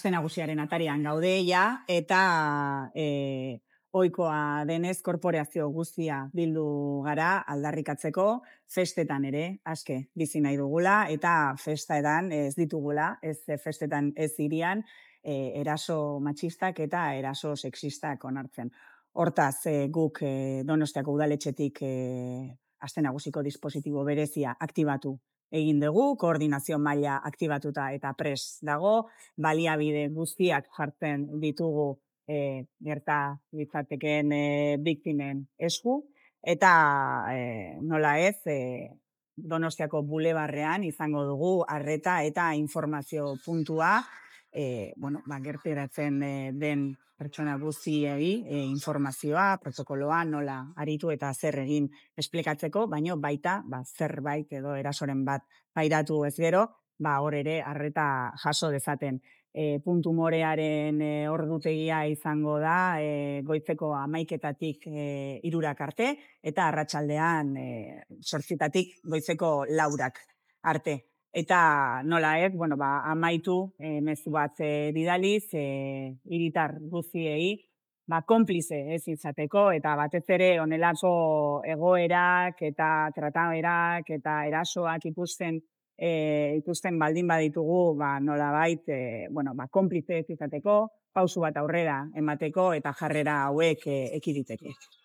Aste nagusiaren atarian gaude ja, eta ohikoa denez korporazio guztia bildu gara aldarrikatzeko, festetan ere, aske bizi nahi dugula, eta festetan ez ditugula, ez festetan ez irian, eraso matxistak eta eraso sexistak onartzen. Hortaz, guk Donostiako udaletxetik aste nagusiko dispositibo berezia aktibatu egin dugu, koordinazio maila aktibatuta eta pres dago, baliabide guztiak jartzen ditugu gerta litzatekeen biktimen esku, eta nola ez, Donostiako bulebarrean izango dugu arreta eta informazio puntua, gerturatzen den pertsona guztiei informazioa, protokoloa, nola aritu eta zer egin esplikatzeko, baino baita zerbait edo erasoren bat pairatu ez gero, hor ere arreta jaso dezaten. Puntu morearen ordutegia izango da goizeko 11:00-tatik 3:00 arte, eta arratsaldean 8:00-tatik goizeko 4:00 arte. Eta nola ez, amaitu mezu bat bidaliz hiritar guztiei, konplize ez izateko, eta batez ere honelako egoerak eta trataerak eta erasoak ikusten baldin baditugu, nolabait, konplize ez izateko, pausu bat aurrera emateko eta jarrera hauek ekiditeko.